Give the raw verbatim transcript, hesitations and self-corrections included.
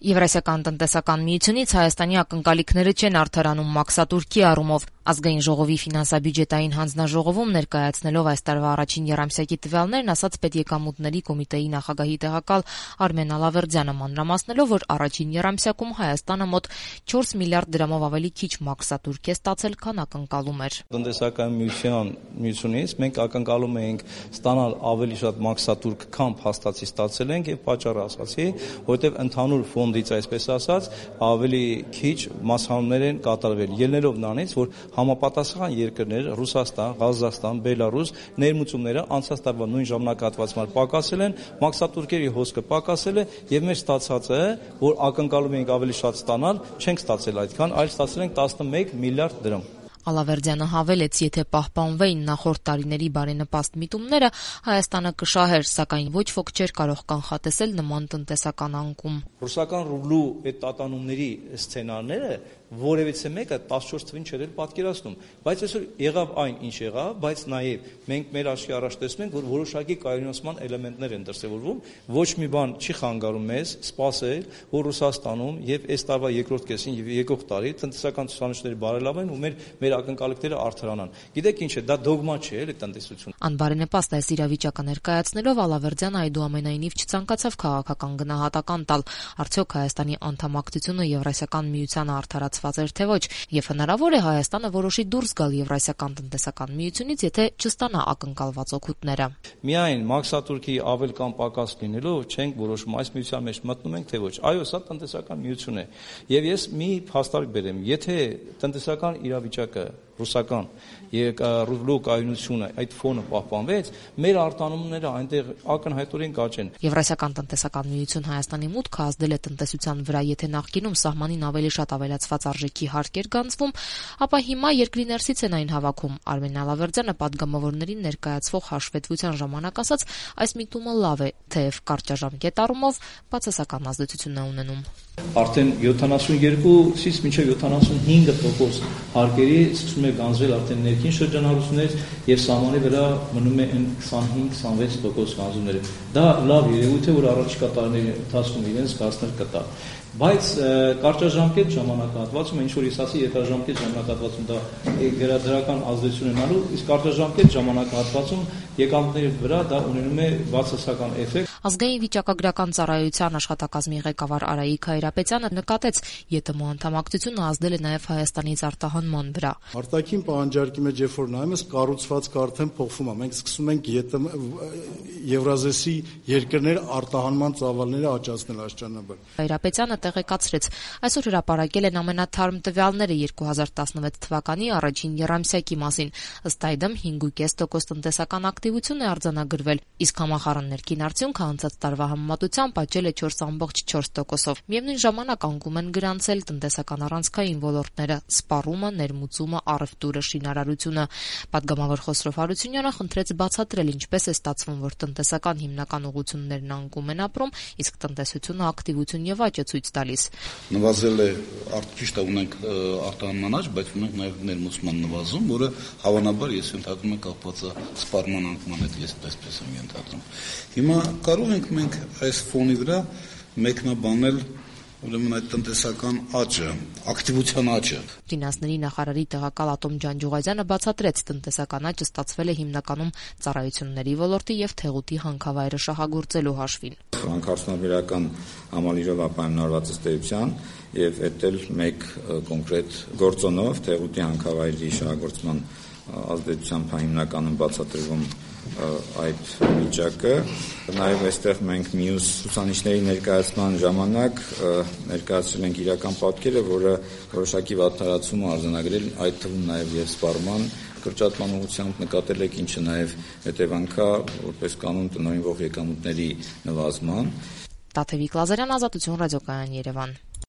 Եվրասիական տնտեսական միությունից Հայաստանի ակնկալիքները չեն արդարանում մաքսատուրքի առումով։ Ազգային ժողովի ֆինանսա-բյուջետային հանձնաժողովում ներկայացնելով այս տարվա առաջին եռամսյակի տվյալներն, ասաց Պետեկամուտների կոմիտեի նախագահի տեղակալ Արմեն Ալավերդյանը, մանրամասնելով, որ առաջին եռամսյակում Հայաստանը մոտ չորս միլիարդ դրամով ավելի քիչ մաքսատուրք է ստացել, քան ակնկալում էր։ Տնտեսական միության միությունից մենք ակնկալում էինք ստանալ ավելի շատ մաքսատուրք, քան փաստացի ստացել ենք, եւ պատճառը ասացի, որտեղ ընդհանուր ֆոնդից, այսպես ասած, ավելի քիչ մասհանումներ են կատարվել, ելնելով նրանից, որ համապատասխան երկրներ Ռուսաստան, Ղազախստան, Բելարուս ներմուծումները անցած տարվա նույն ժամանակահատվածում պակասել են, մաքսատուրքերի հոսքը պակասել է եւ մեր ստացածը, որ ակնկալում էինք ավելի շատ ստանալ, չենք ստացել այդքան, այլ ստացել ենք տասնմեկ միլիարդ դրամ։ Ալավերդյանը հավելեց, եթե պահպանվեին նախորդ տարիների բարենպաստ միտումները, Հայաստանը կշահեր, սակայն ոչ ոք չէր կարող կանխատեսել նման տնտեսական անկում։ Ռուսական ռուբլու այդ տատանումների սցենարները որևիցե մեկը տասնչորս թվին չէր պատկերացնում, բայց այսօր եղավ այն, ինչ եղավ, բայց նաև մենք մեր աշխի առաջ տեսնում ենք, որ որոշակի կայունացման էլեմենտներ են դրսևորվում, ոչ մի բան չի խանգարում մեզ սպասել, որ Ռուսաստանում եւ այս տարվա երկրորդ կեսին եւ եկող տարի տնտեսական ցուցանիշները բարելավեն ու մեր մեր ակնկալիքները արդարանան։ Գիտեք ինչ է, դա դոգմա չէ, էլի տնտեսություն։ Անբարենպաստ այս իրավիճակը ներկայացնելով Ալավերդյանը այդուամենայնիվ չցանկացավ քաղաքական գնահատական տալ, արդյոք Հայաստանի անդամակցությունը Եվրասիական միությանը արդարացված էր թե ոչ, եւ հնարավոր է Հայաստանը որոշի դուրս գալ Եվրասիական տնտեսական միությունից, եթե չստանա ակնկալված օգուտները։ Միայն մաքսատուրքի ավել կամ պակաս լինելով չենք որոշում այս միության մեջ մտնում ենք թե ոչ։ Այո, սա տնտեսական միություն է։ Եվ ես մի փաստարկ բերեմ, եթե տնտեսական իրավիճակը ռուսական եւ ռուբլու կայունությունը այդ ֆոնը պահպանվեց, մեր արտանումները այնտեղ ակնհայտորեն կաճեն։ Եվրասիական տնտեսական միություն Հայաստանի մուտքը ազդել է տնտեսության վրա, եթե նախկինում սահմանին ավելի շատ ավելացված արժեքի հարկ էր գանձվում, ապա հիմա երկրի ներսից են այն հավաքում։ Արմեն Ալավերդյանը պատգամավորներին ներկայացվող հաշվետվության ժամանակ ասաց, այս միտումը լավ է, թեև կարճաժամկետ առումով բացասական ազդեցություն է ունենում։ Արդեն յոթանասունյոթից մինչև յոթանասունհինգ տոկոս հարկերի սկսում է գանձվել արդեն ներքին շրջանառություններ եւ սահմանի վրա մնում է քսանհինգ քսանվեց տոկոս գանձումները։ Դա լավ երևույթ է, որ առաջիկա տարիների ընթացքում իրենց կազմել կտա։ Բայց կարճաժամկետ ժամանակահատվածում, ինչ որ ես ասի, երկարաժամկետ ժամանակահատվածում դա գերադրական ազդեցություն ունենալու, իսկ կարճաժամկետ ժամանակահատվածում եկամուտների վրա դա ունենում է բացասական էֆեկտ։ Ազգային վիճակագրական ծառայության աշխատակազմի ղեկավար Արայիկ Հայրապետյանը նկատեց, ԵՏՄ անդամակցությունը ազդել է նաև Հայաստանից արտահանման վրա։ Արտաքին պահանջարկի մեջ երբ որ նայում ես, կառուցվածքը արդեն փոխվում է։ Մենք սկսում ենք Եվրազեսի երկրներ արտահանման ծավալները աճացնել աստիճանաբար։ Հայրապետյանը տեղեկացրեց, այսօր հրապարակել են ամենաթարմ տվյալները երկու հազար տասնվեց թվականի առաջին եռամսյակի մասին, ըստ այդմ հինգ կόμμα պենս տոկոս տնտեսական ակտիվություն է արձանագրվել, իսկ համախառն ներքին արդյունքը անցած տարվա համեմատությամբ աճել է չորս կόμma չորս տոկոսով։ Միևնույն ժամանակ անկում են գրանցել տնտեսական առանցքային ոլորտները՝ սպառումը, ներմուծումը, առևտուրը, շինարարությունը։ Պատգամավոր Խոսրով Հարությունյանը խնդրեց բացատրել, ինչպես է ստացվում, որ տնտեսական հիմնական ուղղություններն անկում են ապրում, իսկ տնտեսությունը ակտիվություն եւ աճ է ցույց տալիս։ Նվազել է, ճիշտ է, ունենք արտահանման աճ, բայց ունենք նաեւ ներմուծման նվազում, որը հավանաբար ես ենթադրում եմ կապված է սպառման անկման հետ, ես այսպես եմ ենթադրում։ Հիմա կարող ենք մենք այս ֆոնի վրա մեկնաբանել ուրեմն այդ տնտեսական աճը, ակտիվության աճը։ Ֆինանսների նախարարի տեղակալ Ատոմ Ջանջուղազյանը բացատրեց, տնտեսական աճը ստացվել է հիմնականում ծառայությունների ոլորտի եւ թեղուտի հանքավայրը շահագործելու հաշվին։ Հանքարդյունաբերական համալիրով ապայնորված ըստեյության եւ էտել մեկ կոնկրետ գործոնով թեղուտի հանքավայրի շահագործման ազդեցությամբ հիմնականում բացատրվում այդ վիճակը։ Նաև այստեղ մենք մյուս ցուցանիշների ներկայացման ժամանակ ներկայացրել ենք իրական պատկերը, որը որոշակի վատթարացում է արձանագրել, այդ թվում նաև եւ սպառման կրճատման ուղղությամբ նկատել եք, ինչը նաև հետևանք է որպես կանոն տնօրինվող եկամուտների նվազման։ Տաթևիկ Լազարյան, Ազատություն ռադիոկայան, Երևան։